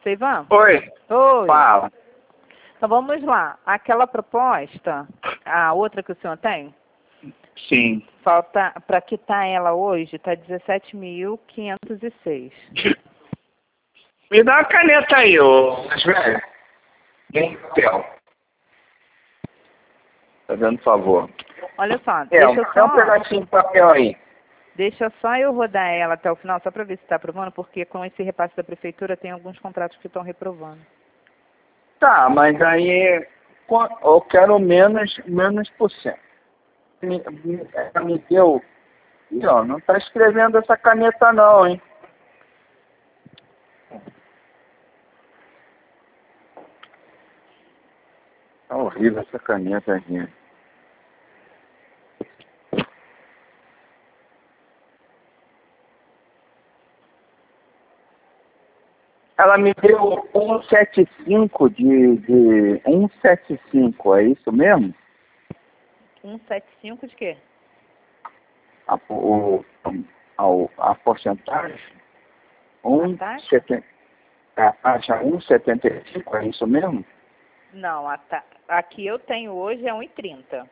Seivan? Oi, Oi. fala. Então vamos lá. Aquela proposta, a outra que o senhor tem, Sim. falta, para quitar ela hoje, está 17.506. Me dá uma caneta aí, ô mais velho. Tem papel. Tá dando favor. Olha só, Dá um deixa pedacinho de papel aí. só eu rodar ela até o final, só para ver se está aprovando, porque com esse repasse da prefeitura tem alguns contratos que estão reprovando. Tá, mas aí eu quero menos por cento. Ela me deu. Ih, ó, não tá escrevendo essa caneta não, hein? Tá horrível essa caneta aqui. Ela me deu 175 de 175, é isso mesmo? 175 de quê? A porcentagem? A taxa? 1,70. A taxa 1,75, é isso mesmo? Não, aqui eu tenho hoje é 1,30.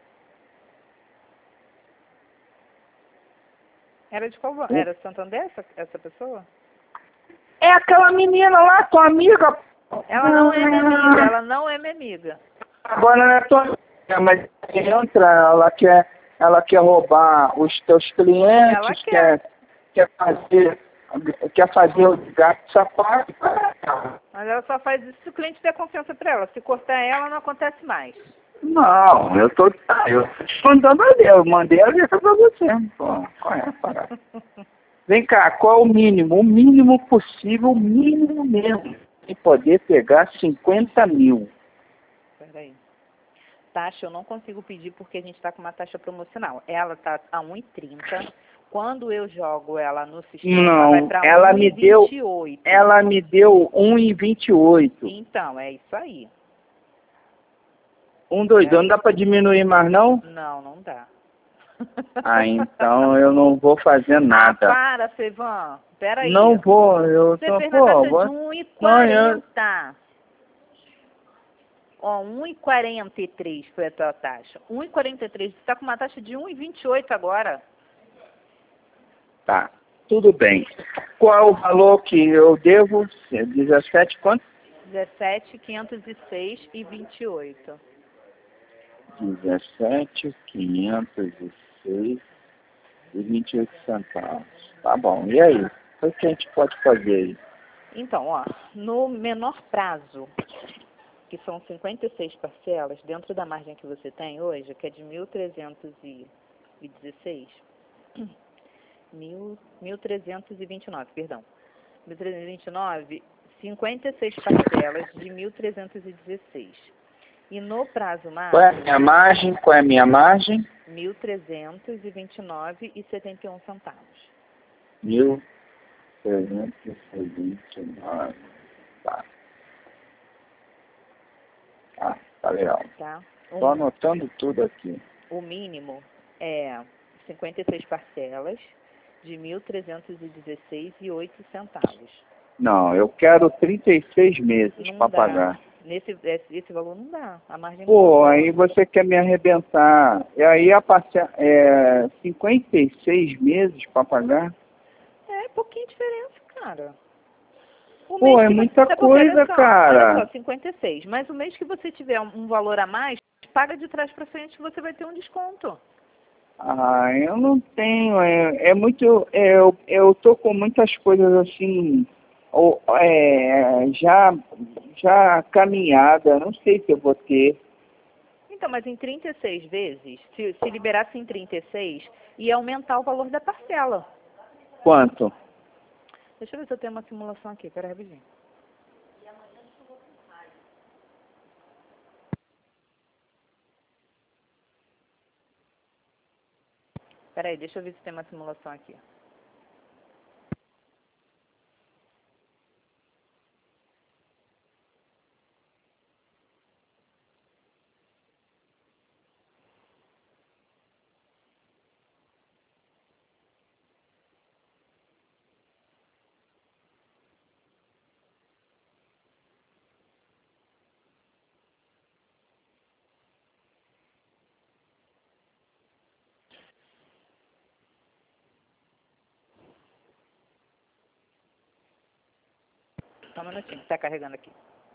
Era de qual banco? Era Santander essa pessoa? É aquela menina lá, tua amiga. Ela não é minha amiga, ela não é minha amiga. Agora não é tua amiga, mas entra, ela quer roubar os teus clientes, Ela quer. quer fazer o gato sapato. Mas ela só faz isso se o cliente der confiança pra ela. Se cortar ela, não acontece mais. Não, eu tô te mandando ali, eu mandei a letra pra você. Pô, qual é a parada? Vem cá, qual é o mínimo? O mínimo possível, o mínimo mesmo. E poder pegar 50 mil. Peraí. Taxa eu não consigo pedir porque a gente está com uma taxa promocional. Ela tá a 1,30. Quando eu jogo ela no sistema, Não, vai para ela me deu 1,28. Ela me deu 1,28. Então, é isso aí. 1,22, não dá pra diminuir mais não? Não, não dá. Ah, então eu não vou fazer nada. Ah, para, Sevan. Peraí. Não vou, eu Você tô, fez uma taxa de não, 1,40. Ó, 1,43 foi a tua taxa. 1,43. Você está com uma taxa de 1,28 agora. Tá, tudo bem. Qual é o valor que eu devo? 17 quanto? 17.506,28. 17.506,28 centavos. Tá bom, e aí? O que a gente pode fazer aí? Então, ó, no menor prazo, que são 56 parcelas, dentro da margem que você tem hoje, que é de 1.316, 1.329, perdão. 1.329, 56 parcelas de 1.316. E no prazo Qual é a máximo, minha margem? Qual é a minha margem? 1.329,79 centavos. 1.329. Tá, tá legal. Tá? Tô anotando tudo aqui. O mínimo é 56 parcelas de 1.316,08 centavos. Não, eu quero 36 meses para pagar. Esse valor não dá. A margem não Pô, dá. aí você quer me arrebentar. E aí a parcela é 56 meses para pagar? É pouquinha diferença, cara. O Pô, mês é que muita porque, coisa, olha só, cara. Olha só, 56. Mas o mês que você tiver um valor a mais, paga de trás para frente, você vai ter um desconto. Ah, eu não tenho, é muito, eu tô com muitas coisas assim, já caminhada, não sei se eu vou ter. Então, mas em 36 vezes, se liberasse em 36, ia aumentar o valor da parcela. Quanto? Deixa eu ver se eu tenho uma simulação aqui, pera rapidinho. Peraí, deixa eu ver se tem uma simulação aqui. só um minutinho. Tá carregando aqui.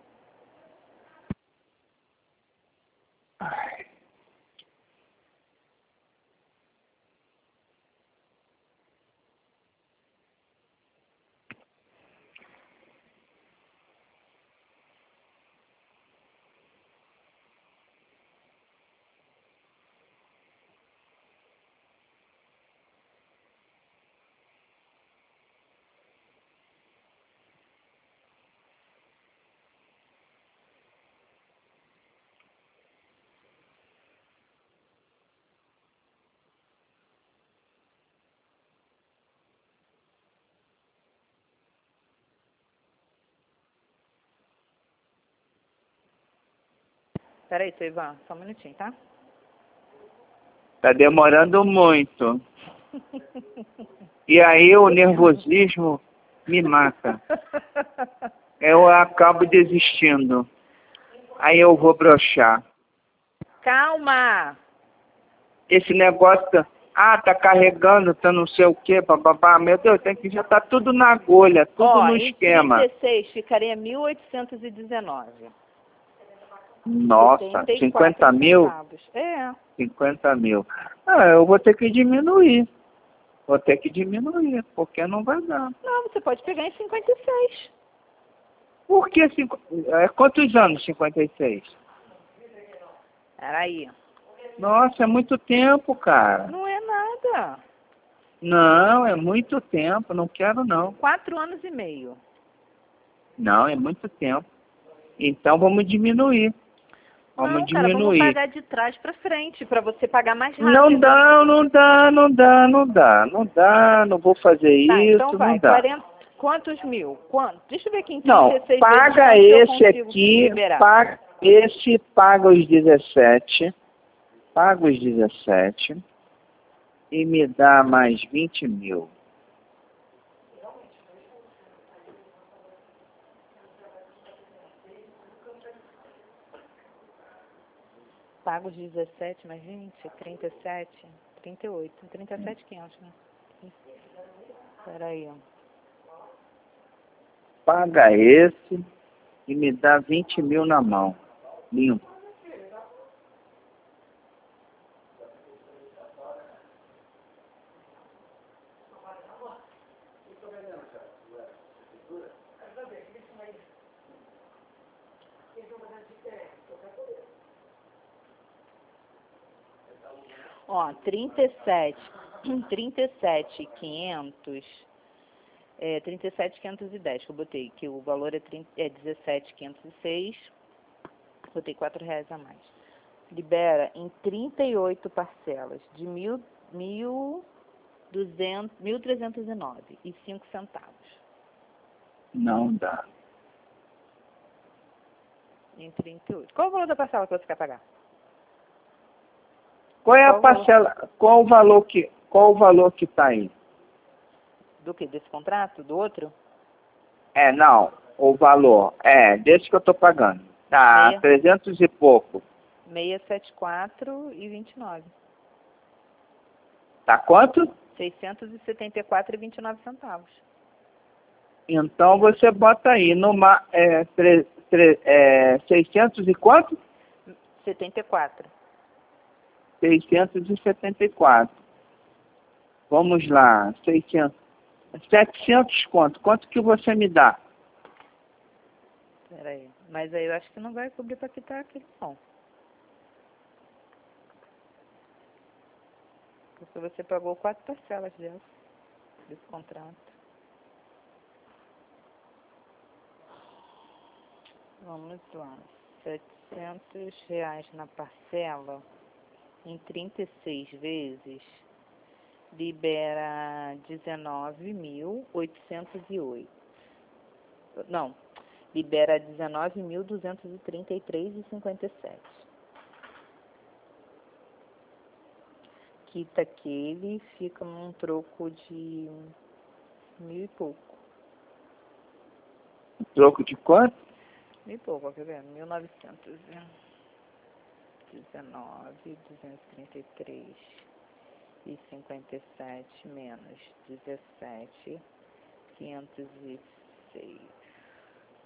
Ai. Peraí, seu Ivan, só um minutinho, tá? Tá demorando muito. E aí o nervosismo me mata. Eu acabo desistindo. Aí eu vou broxar. Calma! Esse negócio, tá carregando, tá não sei o que, bababá. Meu Deus, tem que já tá tudo na agulha, tudo Ó, no em esquema. 36 ficaria 1.819. Nossa, 74 50 mil? centavos. É. 50 mil. Eu vou ter que diminuir. Vou ter que diminuir, porque não vai dar. Não, você pode pegar em 56. Por que quantos anos 56? Peraí. Nossa, é muito tempo, cara. Não é nada. Não, é muito tempo, não quero não. 4 anos e meio. Não, é muito tempo. Então vamos diminuir. Vamos Não, cara, vamos diminuir. pagar de trás pra frente, pra você pagar mais rápido. Não dá, não dá, não dá, não dá, não dá, não vou fazer Tá, isso, então vai. não dá. 40, quantos mil? Quanto? Deixa eu ver aqui em Não, 36 paga vezes quanto esse eu consigo aqui, liberar. paga os 17, paga os 17 e me dá mais 20 mil. Pago os 17 mais 20, 37, 38, 37,500, né? Peraí, ó. Paga esse e me dá 20 mil na mão. Limpo. Ó, 37,500, 37,510 que eu botei, que o valor é 17,506, botei R$ 4 a mais. Libera em 38 parcelas de 1.309,05 centavos. Não dá. Em 38. Qual o valor da parcela que você quer pagar? Qual é a parcela? Qual o valor que tá aí? Do que? Desse contrato? Do outro? Não, o valor. Desse que eu tô pagando. Tá, 300 e pouco. 674,29. Tá quanto? 674,29 centavos. Então você bota aí 600 e quanto? 74. 674. Vamos lá, 600. 700 quanto? Quanto que você me dá? Peraí. Mas aí eu acho que não vai cobrir para quitar aquele não. Porque você pagou 4 parcelas desse contrato. Vamos lá. R$ 700 na parcela, em 36 vezes, libera 19.808. Não, libera 19.233,57. Quita aquele, fica num troco de 1.000 e pouco. Troco de quanto? 1.000 e pouco, quer ver? 1.919,233,57 menos 17,506.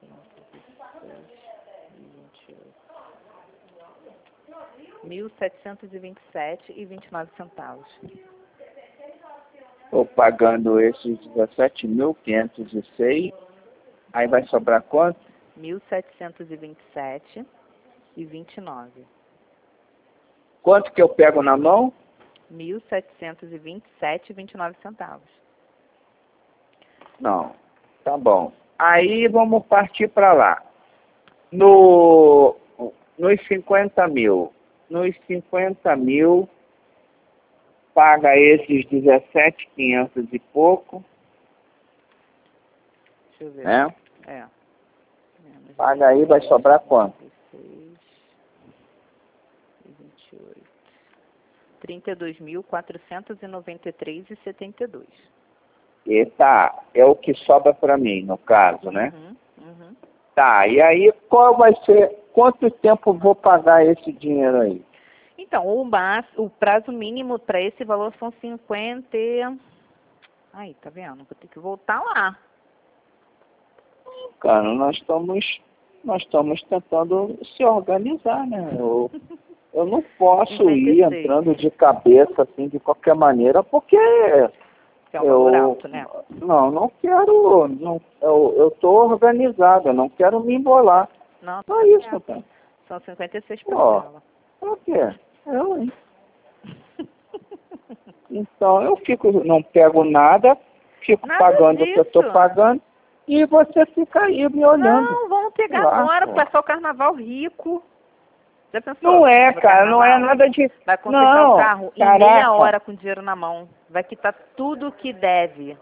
R$ 1.727,29. Estou pagando esses 17.506. Aí vai sobrar quanto? 1.727,29. Quanto que eu pego na mão? 1.727,29. Não. Tá bom. Aí vamos partir para lá. Nos 50 mil. Nos 50 mil, paga esses 17.500 e pouco. Deixa eu ver. Né? É. Paga aí, vai sobrar quanto? 28. 32.493,72. Eita, é o que sobra para mim, no caso, né? Uhum. Tá, e aí qual vai ser, quanto tempo eu vou pagar esse dinheiro aí? Então, o prazo mínimo para esse valor são 50. Aí, tá vendo? Vou ter que voltar lá. Cara, nós estamos tentando se organizar, né? Eu não posso 56. ir entrando de cabeça assim de qualquer maneira, porque Que é um valor alto, né? não quero, eu estou organizado, eu não quero me embolar. Não, Só isso, cara. são 56 Ó, parcelas. por quê? Eu, hein? Então eu não pego nada, fico Nada pagando o que eu estou disso. pagando e você fica aí me olhando. Não, vamos pegar Lá, agora, pô. passar o carnaval rico. Já pensou? Não é, No cara, não é carnaval? nada de... Vai consertar o Não, carro em caraca. meia hora com dinheiro na mão. Vai quitar tudo que deve.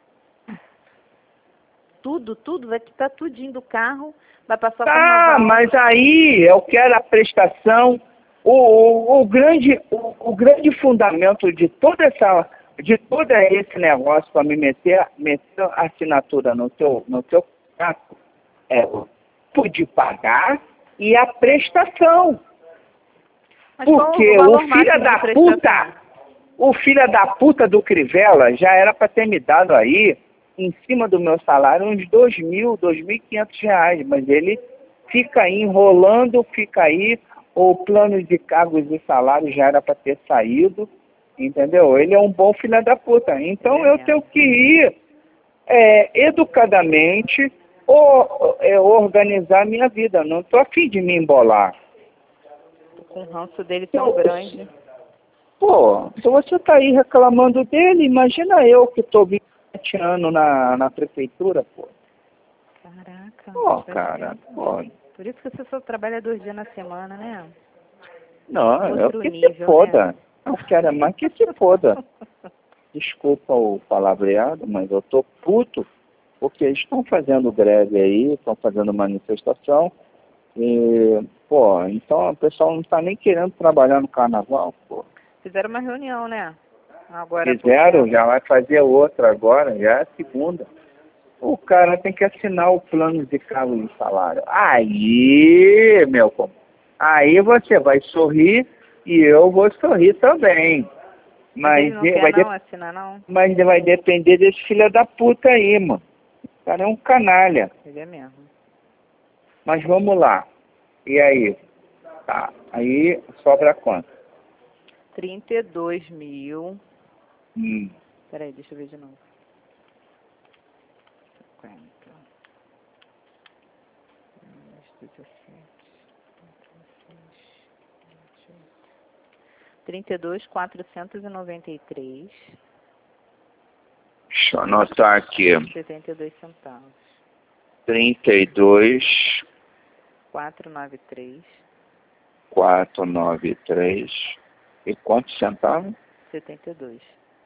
Tudo, vai quitar tudinho do carro. Vai passar o Tá, carnaval. mas aí eu quero a prestação, o grande fundamento de todo esse negócio para me meter a assinatura no teu contrato é o tempo de pagar e a prestação. Mas qual Porque o valor máximo de prestação? o filho da puta do Crivella já era para ter me dado aí, em cima do meu salário, uns R$ 2.500, mas ele fica aí enrolando, fica aí, o plano de cargos e salário já era para ter saído, entendeu? Ele é um bom filho da puta. Então eu tenho que ir educadamente organizar a minha vida. Não estou a fim de me embolar. Com o ranço dele tão grande. Pô, se você tá aí reclamando dele, imagina eu que tô 27 anos na prefeitura, pô. Caraca. Pô, cara, pô. Por isso que você só trabalha 2 dias na semana, né? Não, eu Outro que nível, se foda. né? Eu quero mais que se foda. Desculpa o palavreado, mas eu tô puto, porque eles estão fazendo greve aí, estão fazendo manifestação, e, pô, então o pessoal não tá nem querendo trabalhar no carnaval, pô. Fizeram uma reunião, né? Agora, Fizeram, já vai fazer outra agora, já é a segunda. O cara tem que assinar o plano de cargo de salário. Aí, aí você vai sorrir e eu vou sorrir também. Mas ele Mas não quer não assinar, não? mas vai depender desse filho da puta aí, mano. O cara é um canalha. Ele é mesmo. Mas vamos lá. E aí? Tá. Aí sobra quanto? 32.000. Hum. Peraí, deixa eu ver de novo. 50. 17. 32.493. Deixa eu anotar aqui. 72 centavos. 32, 493. 493. E quantos centavos? 72.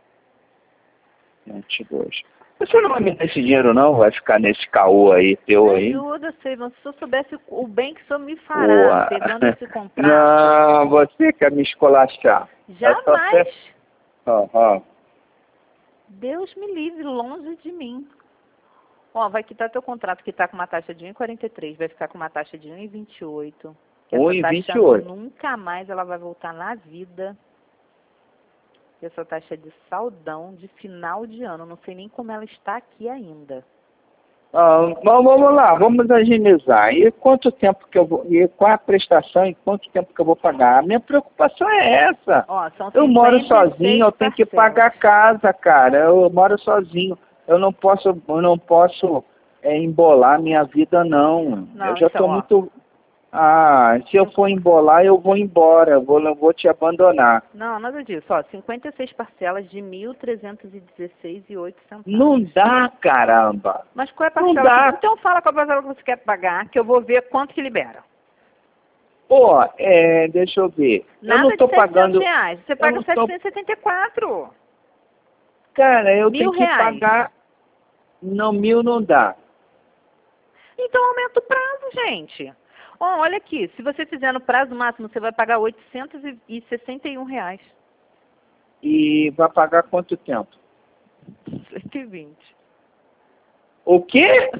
22. Você não vai me dar esse dinheiro não? Vai ficar nesse caô aí, teu aí? Ajuda, Seivan. Se eu soubesse o bem que o senhor me fará pegando esse contrato. Não, você quer me esculachar. Jamais. Ó. Deus me livre, longe de mim. Ó, vai quitar teu contrato que tá com uma taxa de 1,43, vai ficar com uma taxa de 1,28. 1,28. Nunca mais ela vai voltar na vida. E essa taxa é de saldão de final de ano. Não sei nem como ela está aqui ainda. Vamos lá, vamos agilizar. E quanto tempo que eu vou. E qual é a prestação e quanto tempo que eu vou pagar? A minha preocupação é essa. Ó, são Eu moro 56 sozinho, eu tenho que parcelas. pagar casa, cara. Eu moro sozinho. Eu não posso embolar minha vida, não. Não, Eu já então, estou ó. muito. Se eu for embolar, eu vou embora. Eu vou te abandonar. Não, nada disso. Ó, 56 parcelas de R$ 1.316,08. Não dá, caramba. Mas qual é a Não parcela dá. Então fala qual é a parcela que você quer pagar, que eu vou ver quanto que libera. Pô, deixa eu ver. Eu Nada não de estou R$ 700. pagando. Você Eu paga não R$ tô. 774. Cara, eu tenho que R$ 1.000. pagar. Não, 1.000 não dá. Então aumenta o prazo, gente. Ó, olha aqui, se você fizer no prazo máximo, você vai pagar R$ 861. E vai pagar quanto tempo? 120. O quê?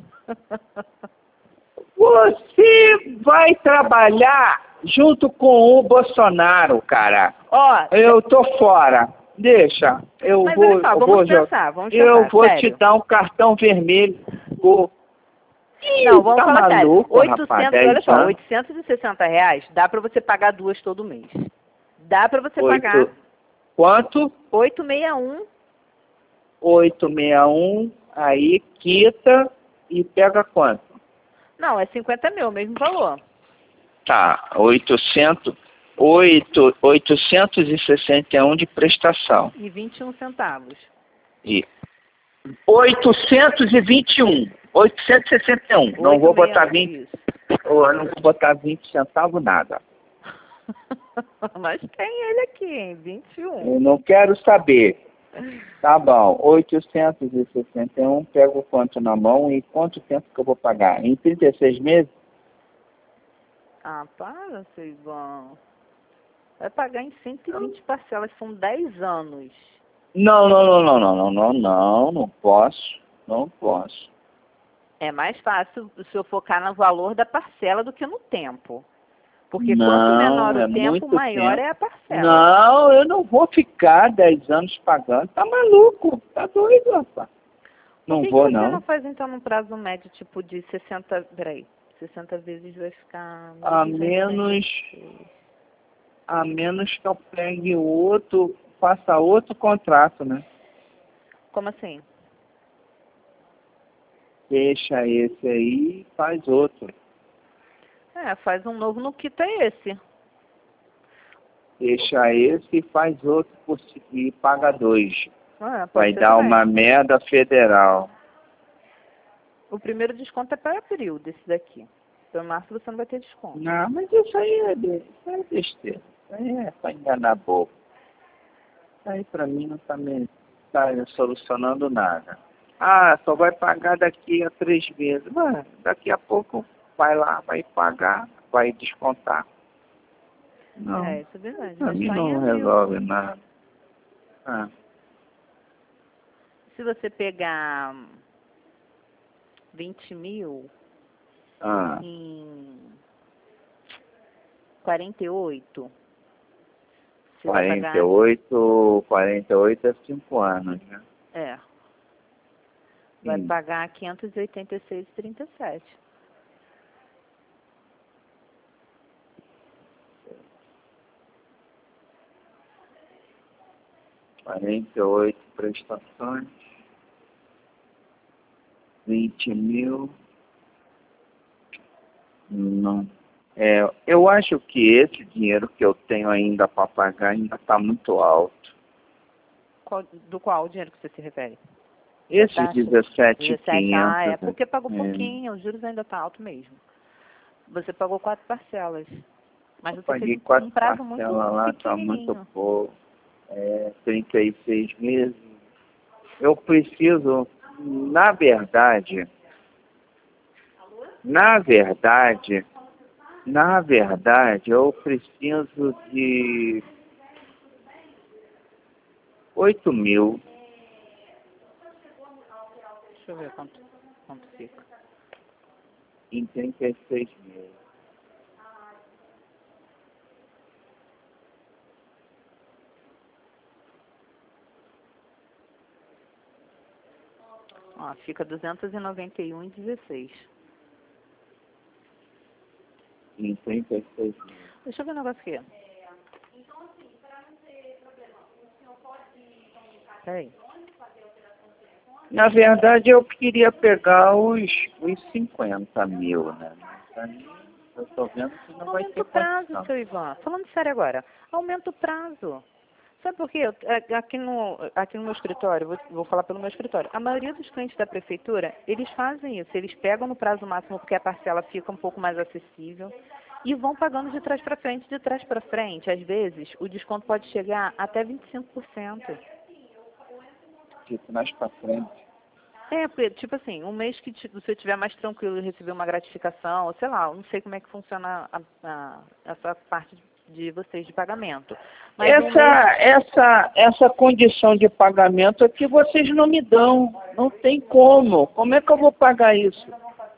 Você vai trabalhar junto com o Bolsonaro, cara. Ó, Eu tô fora. Deixa. Eu mas vou, olha só, eu vamos vou, pensar, eu vou te sério. dar um cartão vermelho. Não, vamos Tá falar sério. maluco, rapaz? 800, olha 10 só, anos. R$ 860 dá pra você pagar duas todo mês. Dá pra você pagar 8. Quanto? 861. 861. Aí quita e pega quanto? Não, é 50 mil, mesmo valor. Tá, 861 de prestação. E 21 centavos. E 821. 861. Não vou botar 861, 20. isso. Eu não vou botar 20 centavos nada. Mas tem ele aqui, hein? 21. Eu não quero saber. Tá bom, 861, pego quanto na mão e quanto tempo que eu vou pagar? Em 36 meses? Ah, para, seu Ivan. Vai pagar em 120 parcelas, são 10 anos. Não posso, não posso. É mais fácil se eu focar no valor da parcela do que no tempo. Porque quanto menor Não, o é tempo, muito maior tempo. é a parcela. Não, eu não vou ficar 10 anos pagando. Tá maluco? Tá doido, rapaz. Por Não que vou, que você não. não faz então num prazo médio tipo de 60, peraí, 60 vezes vai ficar A menos que eu pegue outro, faça outro contrato, né? Como assim? Deixa esse aí e faz outro. Faz um novo no quita esse. Deixa esse e faz outro e paga 2. Pode Vai ser dar também. uma merda federal. O primeiro desconto é para período, esse daqui. Para março você não vai ter desconto. Não, mas isso aí isso aí é besteira. Isso aí é pra enganar bobo. Isso aí pra mim não tá solucionando nada. Só vai pagar daqui a 3 meses. Mano, daqui a pouco vai lá, vai pagar, vai descontar. Não, Isso é verdade. pra Mas mim só em não abril. resolve nada. Se você pegar 20 mil Ah, em 48, você vai pagar... 48 é 5 anos, né? Vai Sim. pagar 586,37. 48 prestações, 20 mil. Não. Eu acho que esse dinheiro que eu tenho ainda para pagar ainda está muito alto. Do qual o dinheiro que você se refere? Esses Taxa? 17.500. É porque pagou pouquinho, os juros ainda tá alto mesmo. Você pagou 4 parcelas. Mas Eu você paguei fez 4 um prazo muito parcelas lá, tá muito pequenininho. pouco. 36 meses. Eu preciso, na verdade, eu preciso de 8 mil. Deixa eu ver quanto fica. Em 36 meses. Ó, fica 291,16. Em 36 mil. Deixa eu ver um negócio aqui. Peraí. Na verdade, eu queria pegar os 50 mil, né? Mas aí eu tô vendo que não vai Aumenta ter o prazo, condição. seu Ivan. Falando sério agora. Aumenta o prazo. Sabe por quê? Aqui no meu escritório, vou falar pelo meu escritório, a maioria dos clientes da prefeitura, eles fazem isso. Eles pegam no prazo máximo porque a parcela fica um pouco mais acessível e vão pagando de trás para frente. De trás para frente, às vezes, o desconto pode chegar até 25%. Tipo, mais pra frente. Porque, tipo assim, um mês que você estiver mais tranquilo e receber uma gratificação, ou sei lá, eu não sei como é que funciona essa parte de vocês de pagamento. Mas Essa condição de pagamento é que vocês não me dão. Não tem como. Como é que eu vou pagar isso?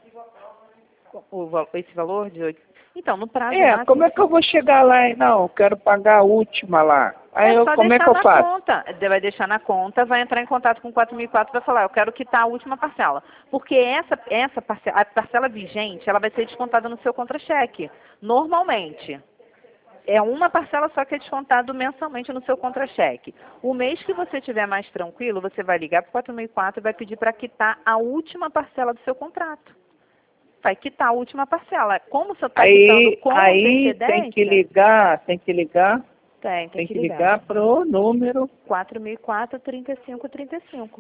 esse valor de 8. Então, no prazo É, máximo. como é que eu vou chegar lá e não, eu quero pagar a última lá. Aí É só como é que deixar eu na faço? conta. Vai deixar na conta, vai entrar em contato com o 4004 e vai falar, eu quero quitar a última parcela. Porque essa parcela, a parcela vigente, ela vai ser descontada no seu contra-cheque. Normalmente. É uma parcela só que é descontado mensalmente no seu contra-cheque. O mês que você estiver mais tranquilo, você vai ligar para o 4004 e vai pedir para quitar a última parcela do seu contrato. Vai quitar a última parcela. Como você está quitando com Aí antecedência... tem que ligar Tem que ligar. pro número 4004 3535.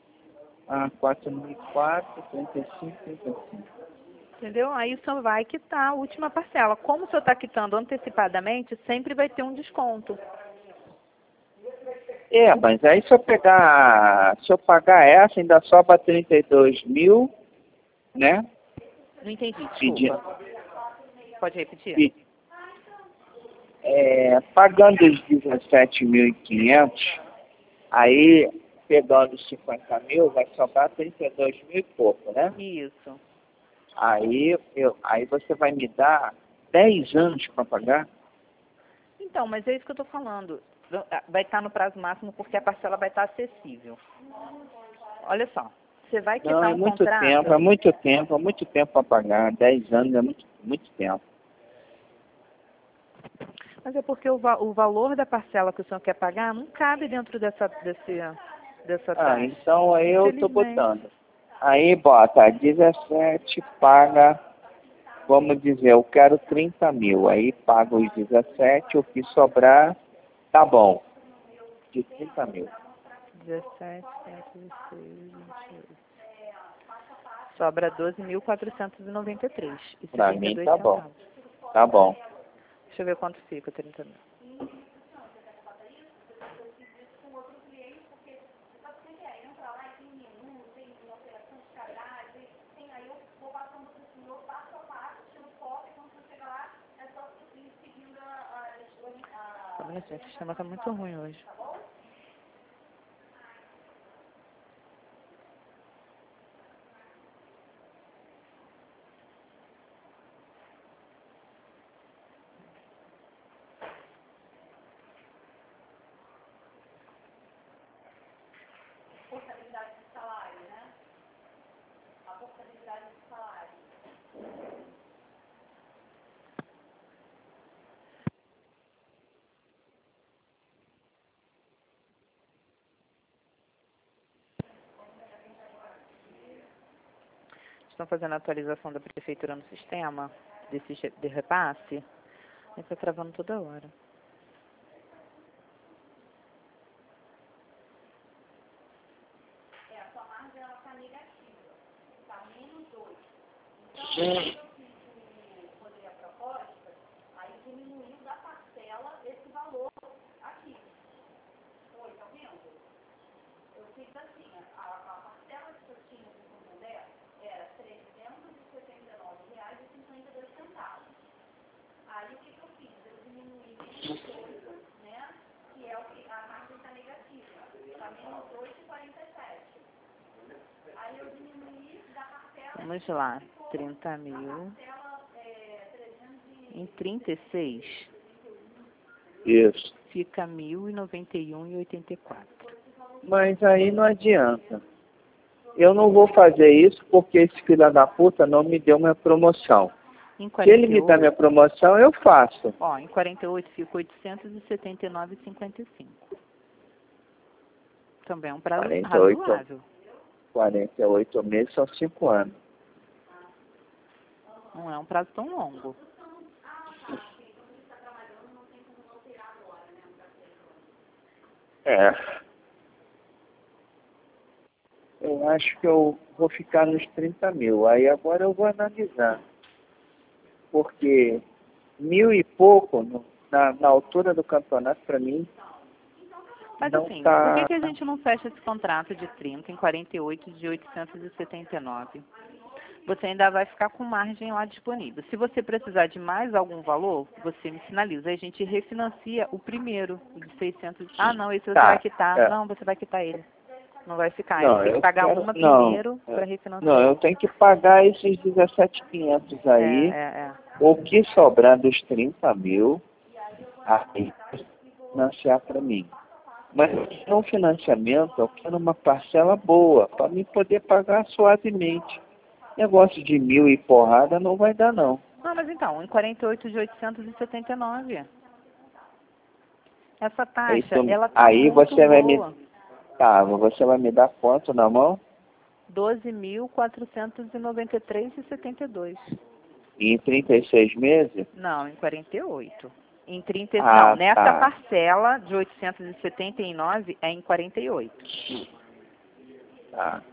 4004 3535. Entendeu? Aí o senhor vai quitar a última parcela. Como o senhor está quitando antecipadamente, sempre vai ter um desconto. É, mas aí se eu pagar essa, ainda sobra 32 mil, né? Não entendi, Pedi- desculpa. Pode repetir? Pagando os 17.500, aí pegando os 50 mil, vai sobrar 32 mil e pouco, né? Isso. Aí você vai me dar 10 anos para pagar? Então, mas é isso que eu estou falando. Vai estar no prazo máximo porque a parcela vai estar acessível. Olha só, você vai quitar Não, é um muito contrato... tempo, é muito tempo para pagar. 10 anos é muito tempo. Mas é porque o valor da parcela que o senhor quer pagar não cabe dentro dessa taxa. Então aí eu tô Infelizmente. botando. Aí bota 17, paga, vamos dizer, eu quero 30 mil. Aí paga os 17, o que sobrar, tá bom. De 30 mil. 17, 16, 28. Sobra 12.493. E Pra mim 72 tá bom. centavos. Tá bom. Deixa eu ver quanto fica 30 mil. Olha, gente, o sistema está muito ruim hoje. Estão fazendo a atualização da prefeitura no sistema de repasse. Aí está travando toda hora. Vamos lá, 30 mil. Em 36, Isso. fica 1.091,84. Mas aí não adianta. Eu não vou fazer isso porque esse filho da puta não me deu minha promoção. Em Se ele me 48, dá minha promoção, eu faço. ó, em 48 fica 879,55. Também é um prazo 48, razoável. 48 meses são 5 anos. Não é um prazo tão longo. É. Eu acho que eu vou ficar nos 30 mil. Aí agora eu vou analisar. Porque 1.000 e pouco, na altura do campeonato, para mim, Mas não assim, tá... por que a gente não fecha esse contrato de 30 em 48 de 879? Você ainda vai ficar com margem lá disponível. Se você precisar de mais algum valor, você me sinaliza. Aí a gente refinancia o primeiro, o de 600. Ah, não, esse você vai quitar. É. Não, você vai quitar ele. Não vai ficar. Não, Você tem que eu pagar quero... uma Não, primeiro para refinanciar. não, eu tenho que pagar esses 17.500 aí. É. O que sobrar dos 30 mil, aí financiar para mim. Mas no financiamento, eu quero uma parcela boa, para mim poder pagar suavemente. Negócio de 1.000 e porrada não vai dar, não. Não, mas então, em 48 de 879. Essa Aí, taxa, ela tá aí muito você vai me... boa. Tá, você vai me dar quanto na mão? 12.493,72. E em 36 meses? Não, em 48. Em 30, não, Ah, nessa tá. parcela de 879 é em 48. Tá.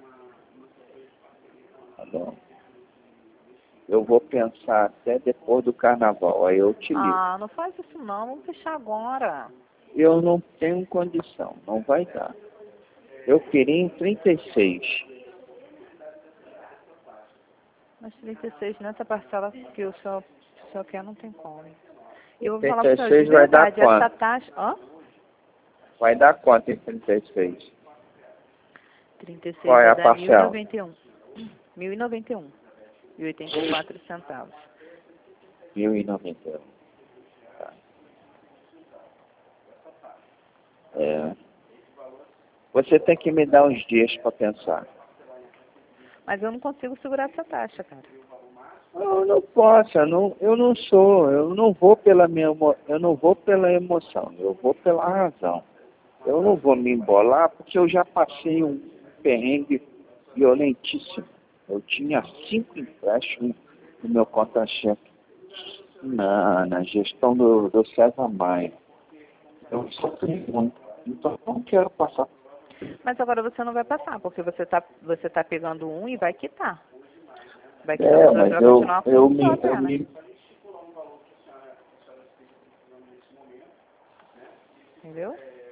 Tá bom. Eu vou pensar até depois do carnaval, aí eu te ligo. Ah, não faz isso não, vamos fechar agora. Eu não tenho condição, não vai dar. Eu queria em 36. Mas 36 nessa parcela que o senhor quer não tem como. E eu vou falar para o senhor, de 36 vai dar verdade, essa quanto? taxa... Hã? Vai dar quanto em 36? 36 Qual é vai a dar parcela? 1.091. 1.091 e 84 centavos. 1.091. Tá. É. Você tem que me dar uns dias para pensar. Mas eu não consigo segurar essa taxa, cara. Eu não posso, eu não vou pela eu não vou pela emoção, eu vou pela razão. Eu não vou me embolar porque eu já passei um perrengue violentíssimo. Eu tinha 5 empréstimos no meu conta-cheque na gestão do César Maia. Eu sofri muito, então eu não quero passar. Mas agora você não vai passar, porque você tá pegando um e vai quitar. Vai quitar, você Mas vai continuar com eu um só, eu né? me Entendeu?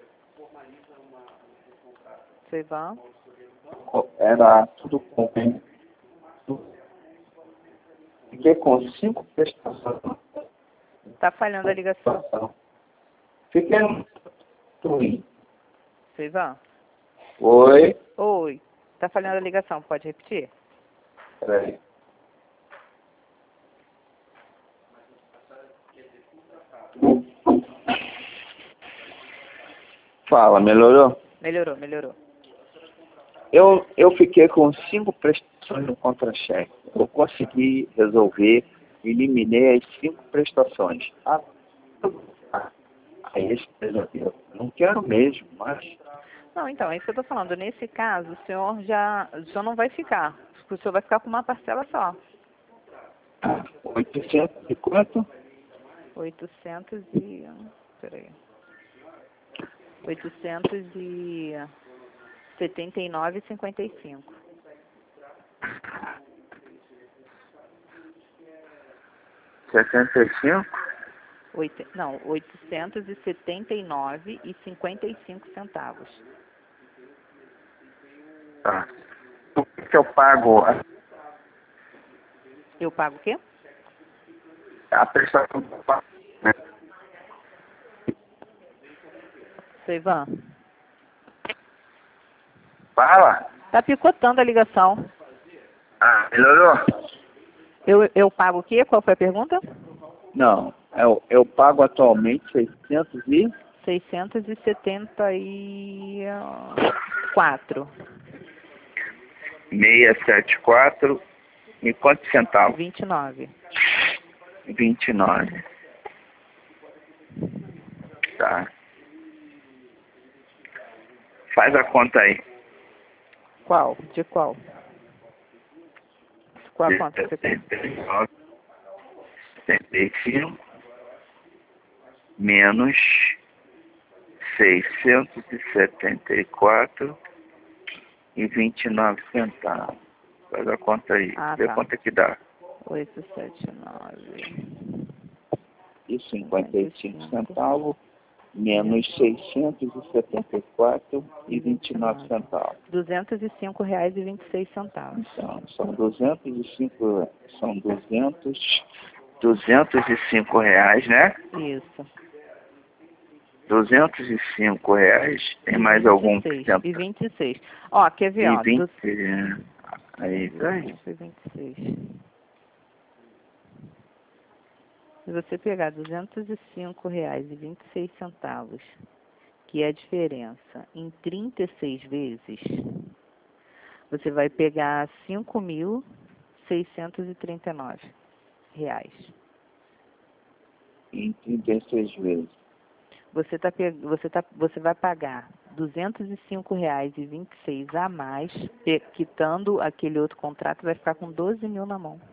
Você vai. era tudo com fiquei com 5 prestações. Tá falhando a ligação. Fiquei muito ruim. Você vai. Oi? Oi. Tá falhando a ligação, pode repetir? Peraí. Fala, melhorou? Melhorou. Eu fiquei com 5 prestações no contra-cheque. Eu consegui resolver, eliminei as 5 prestações. Aí esse pesadelo. Não quero mesmo, mas Não, então, é isso que eu tô falando. Nesse caso, o senhor não vai ficar. O senhor vai ficar com uma parcela só. 800 e quanto? 800 e... Peraí. 879,55. 65? Não, 879,55 centavos. Tá. O que eu pago? Eu pago o quê? A prestação que eu pago, né? Seu Ivan? Fala. Tá picotando a ligação. Ah, melhorou? Eu pago o quê? Qual foi a pergunta? Não, eu pago atualmente 674. 674 e quantos centavos? 29. 29. Tá. Faz a conta aí. Qual? De qual? Qual a conta que você quer? 75 menos 674 e 29 centavos. Faz a conta aí. Ah, Vê tá. quanto que dá. 879. E 55 centavos menos 674 e 29 centavos. R$205,26. Então, são 205, são 205 reais, né? Isso. R$205. Tem mais algum centavo? E 26. Ó, quer ver, E ó. 20. Aí, tá aí. 26. Se você pegar R$205,26, que é a diferença, em 36 vezes, você vai pegar R$5.639. Em 36 vezes. Você vai pagar R$205,26 a mais, quitando aquele outro contrato, vai ficar com 12 mil na mão.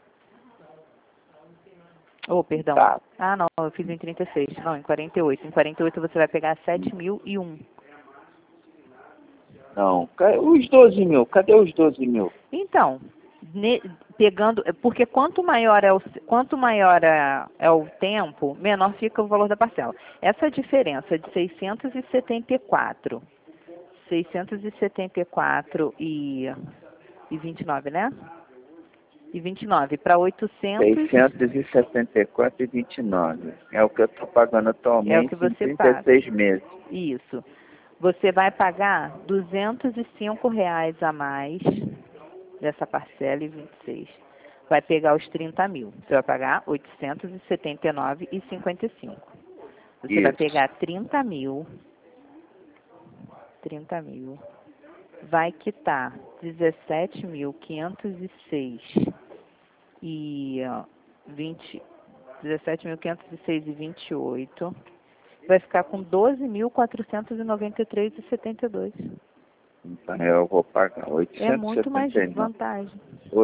Oh, perdão. Tá. Ah, não, eu fiz em 36. Não, em 48. Em 48 você vai pegar 7.001. Não, os 12 mil, cadê os 12 mil? Então, pegando, porque quanto maior é o tempo, menor fica o valor da parcela. Essa diferença de 674 e 29, né? E 29 para 800 674 e 29. É o que eu estou pagando é o atualmente que em você 36 paga. meses. Isso. Você vai pagar R$205 a mais dessa parcela e 26. Vai pegar os 30 mil. Você vai pagar 879,55. Você vai Isso. pegar 30 mil. Vai quitar 17.506 e 17.506,28. Vai ficar com 12.493,72. Então eu vou pagar É muito mais 879. vantagem.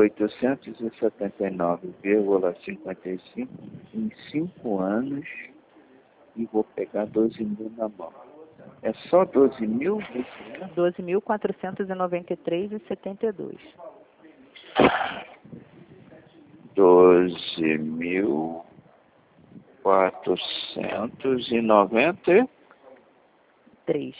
879,55 em 5 anos e vou pegar 12 mil na mão. É só 12 mil? 12.493,72. 12.490. 3.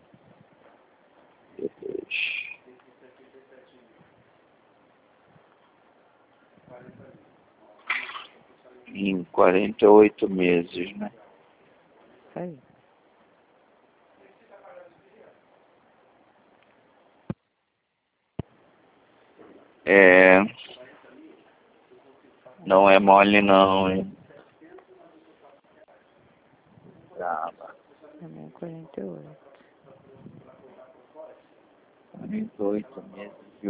Em 48 meses, né? Isso aí. É. Não é mole não, hein? Brava. Também 48. 48 meses de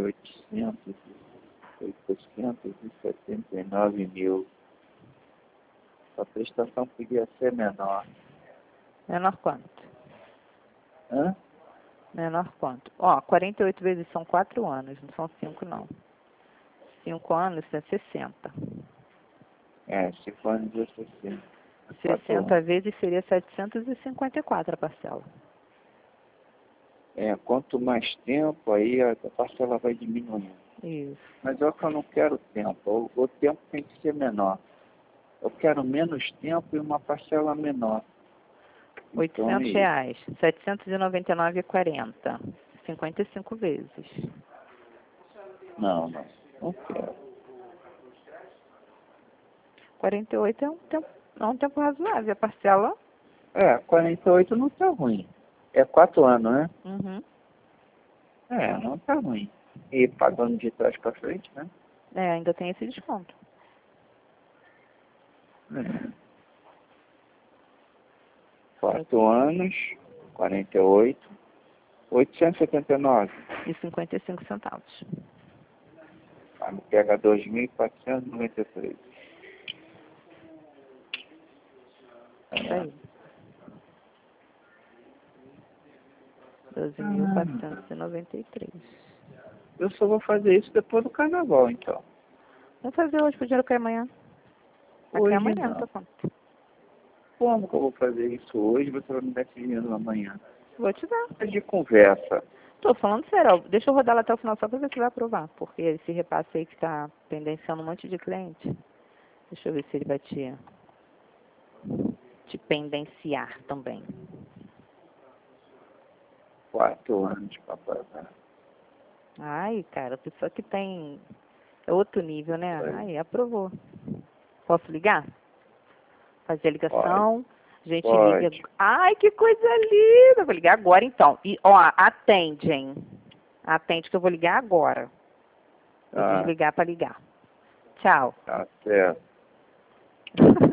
879 mil. A prestação podia ser menor. Menor quanto? Hã? Menor quanto? Ó, 48 vezes são 4 anos, não são 5 não. 5 anos é 60. É, 5 anos e 60. 60 vezes seria 754 a parcela. É, quanto mais tempo, aí a parcela vai diminuindo. Isso. Mas é que eu não quero tempo. O tempo tem que ser menor. Eu quero menos tempo e uma parcela menor. Então, R$800, 799,40. 55 vezes. Não quero. 48 é um tempo razoável. A parcela? 48 não tá ruim. É 4 anos, né? Uhum. Não tá ruim. E pagando de trás para frente, né? É, ainda tem esse desconto. 4 anos, 48. 879. e 55 centavos. Ah, me pega 2.493. Isso aí. 12.493. Eu só vou fazer isso depois do carnaval, então. Vamos fazer hoje pro dinheiro cair amanhã. Vai Hoje cair amanhã, não. não tô falando. Como que eu vou fazer isso hoje? Você vai me dar esse dinheiro amanhã. Vou te dar. É de conversa. Tô falando sério, ó. Deixa eu rodar lá até o final só pra ver se vai aprovar. Porque esse repasse aí que tá pendenciando um monte de cliente. Deixa eu ver se ele vai te pendenciar também. 4 anos para pagar. Ai, cara, a pessoa que tem... É outro nível, né? Aí. Ai, aprovou. Posso ligar? Fazer a ligação. A gente Pode. liga. Ai, que coisa linda! Vou ligar agora então. E, ó, atende, hein? Atende que eu vou ligar agora. Vou Ah, desligar para ligar. Tchau. tá certo.